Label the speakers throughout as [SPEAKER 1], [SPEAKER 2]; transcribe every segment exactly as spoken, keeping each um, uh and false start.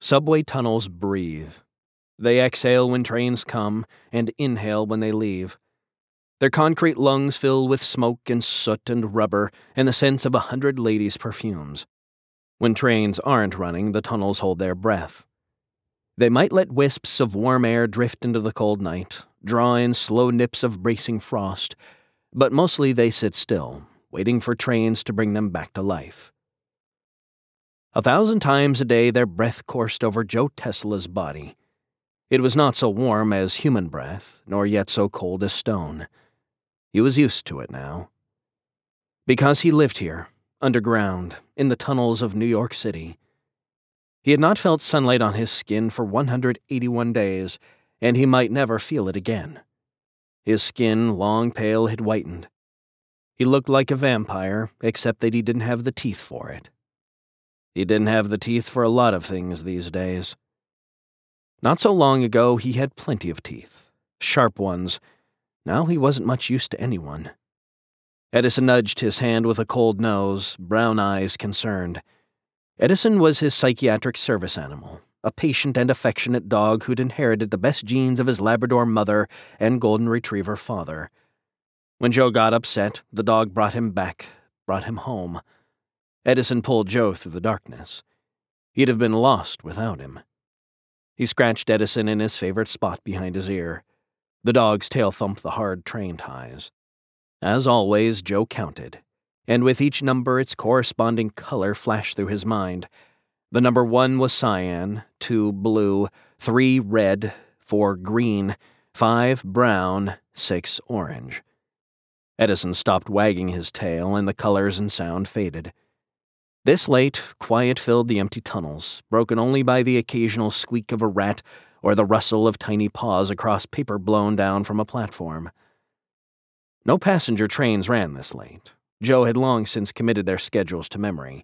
[SPEAKER 1] Subway tunnels breathe. They exhale when trains come and inhale when they leave. Their concrete lungs fill with smoke and soot and rubber and the scents of a hundred ladies' perfumes. When trains aren't running, the tunnels hold their breath. They might let wisps of warm air drift into the cold night, draw in slow nips of bracing frost, but mostly they sit still, waiting for trains to bring them back to life. A thousand times a day their breath coursed over Joe Tesla's body. It was not so warm as human breath, nor yet so cold as stone. He was used to it now. Because he lived here, underground, in the tunnels of New York City. He had not felt sunlight on his skin for one hundred eighty-one days, and he might never feel it again. His skin, long pale, had whitened. He looked like a vampire, except that he didn't have the teeth for it. He didn't have the teeth for a lot of things these days. Not so long ago, he had plenty of teeth, sharp ones. Now he wasn't much use to anyone. Edison nudged his hand with a cold nose, brown eyes concerned. Edison was his psychiatric service animal, a patient and affectionate dog who'd inherited the best genes of his Labrador mother and Golden Retriever father. When Joe got upset, the dog brought him back, brought him home. Edison pulled Joe through the darkness. He'd have been lost without him. He scratched Edison in his favorite spot behind his ear. The dog's tail thumped the hard train ties. As always, Joe counted, and with each number its corresponding color flashed through his mind. The number one was cyan, two blue, three red, four green, five brown, six orange. Edison stopped wagging his tail, and the colors and sound faded. This late, quiet filled the empty tunnels, broken only by the occasional squeak of a rat or the rustle of tiny paws across paper blown down from a platform. No passenger trains ran this late. Joe had long since committed their schedules to memory.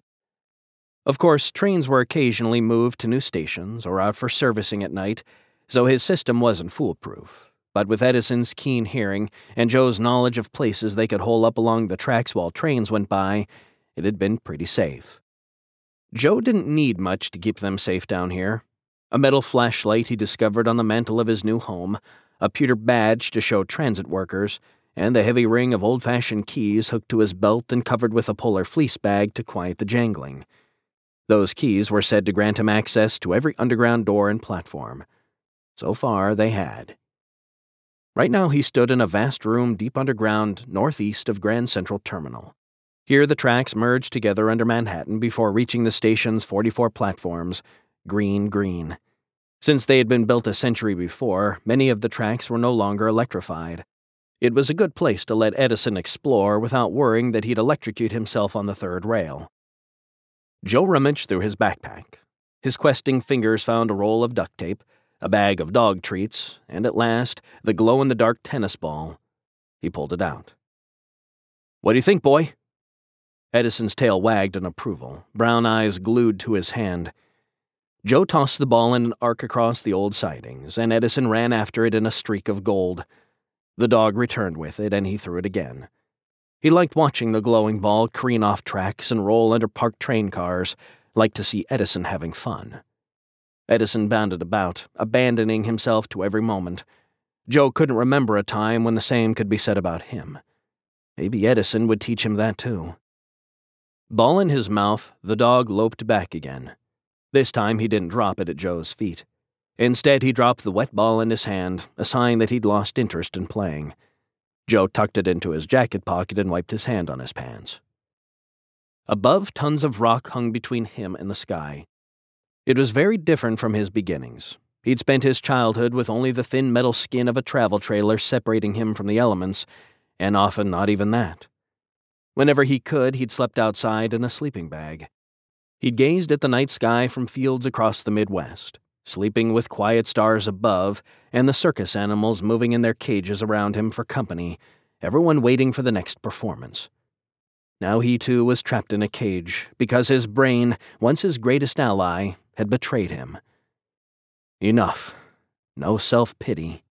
[SPEAKER 1] Of course, trains were occasionally moved to new stations or out for servicing at night, so his system wasn't foolproof. But with Edison's keen hearing and Joe's knowledge of places they could hole up along the tracks while trains went by, it had been pretty safe. Joe didn't need much to keep them safe down here. A metal flashlight he discovered on the mantel of his new home, a pewter badge to show transit workers, and a heavy ring of old-fashioned keys hooked to his belt and covered with a polar fleece bag to quiet the jangling. Those keys were said to grant him access to every underground door and platform. So far, they had. Right now he stood in a vast room deep underground northeast of Grand Central Terminal. Here the tracks merged together under Manhattan before reaching the station's forty-four platforms, green, green. Since they had been built a century before, many of the tracks were no longer electrified. It was a good place to let Edison explore without worrying that he'd electrocute himself on the third rail. Joe rummaged through his backpack. His questing fingers found a roll of duct tape, a bag of dog treats, and at last, the glow-in-the-dark tennis ball. He pulled it out. "What do you think, boy?" Edison's tail wagged in approval, brown eyes glued to his hand. Joe tossed the ball in an arc across the old sidings, and Edison ran after it in a streak of gold. The dog returned with it, and he threw it again. He liked watching the glowing ball careen off tracks and roll under parked train cars, liked to see Edison having fun. Edison bounded about, abandoning himself to every moment. Joe couldn't remember a time when the same could be said about him. Maybe Edison would teach him that too. Ball in his mouth, the dog loped back again. This time he didn't drop it at Joe's feet. Instead, he dropped the wet ball in his hand, a sign that he'd lost interest in playing. Joe tucked it into his jacket pocket and wiped his hand on his pants. Above, tons of rock hung between him and the sky. It was very different from his beginnings. He'd spent his childhood with only the thin metal skin of a travel trailer separating him from the elements, and often not even that. Whenever he could, he'd slept outside in a sleeping bag. He'd gazed at the night sky from fields across the Midwest, sleeping with quiet stars above and the circus animals moving in their cages around him for company, everyone waiting for the next performance. Now he too was trapped in a cage because his brain, once his greatest ally, had betrayed him. Enough. No self-pity.